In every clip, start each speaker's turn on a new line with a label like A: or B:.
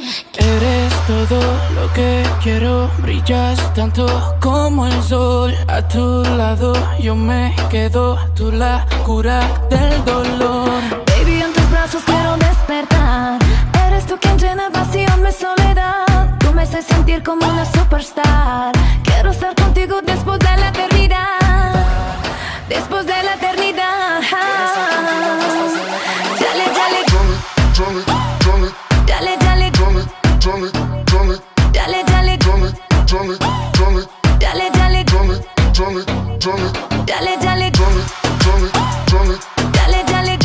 A: Eres todo lo que quiero, brillas tanto como el sol. A tu lado yo me quedo, tú la cura del dolor.
B: Baby, en tus brazos quiero despertar. Eres tú quien llena el vacío en mi soledad. Tú me haces sentir como una superstar. Quiero estar contigo después de la eternidad. Después de la eternidad. Dale, dale. Dale, dale. Dale, dale. Dale, dale. Dale, dale. Dale, dale. Dale, dale.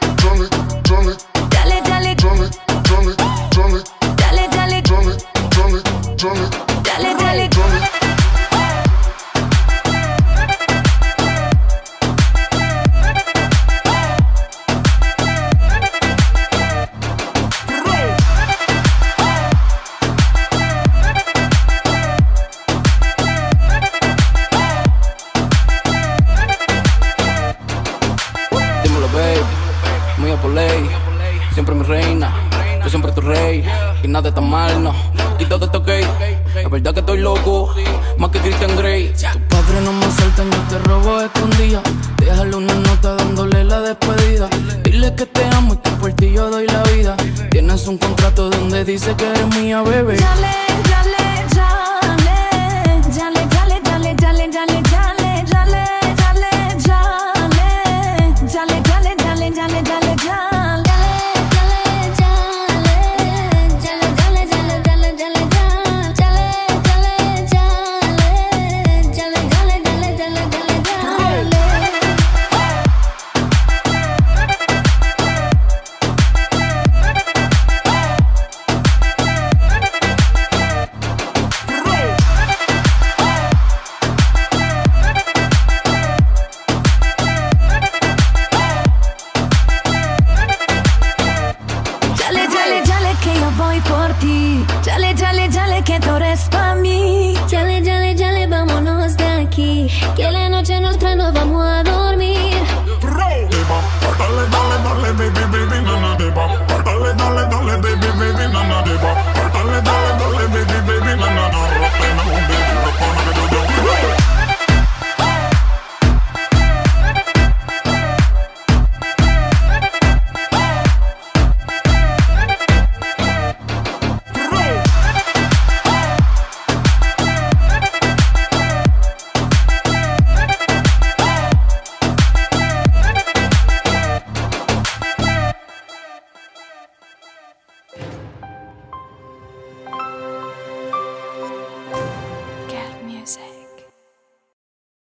B: Dale, dale.
A: Dímelo, baby, mía por ley, siempre mi reina, yo siempre tu rey. Y nada está mal, no, y todo está ok. Es verdad que estoy loco, más que Christian Grey. Tu padre no me asaltan, yo te robo escondida. Déjale una nota dándole la despedida. Dile que te amo y que por ti yo doy la vida. Tienes un contrato donde dice que eres mía, bebé.
B: Dale.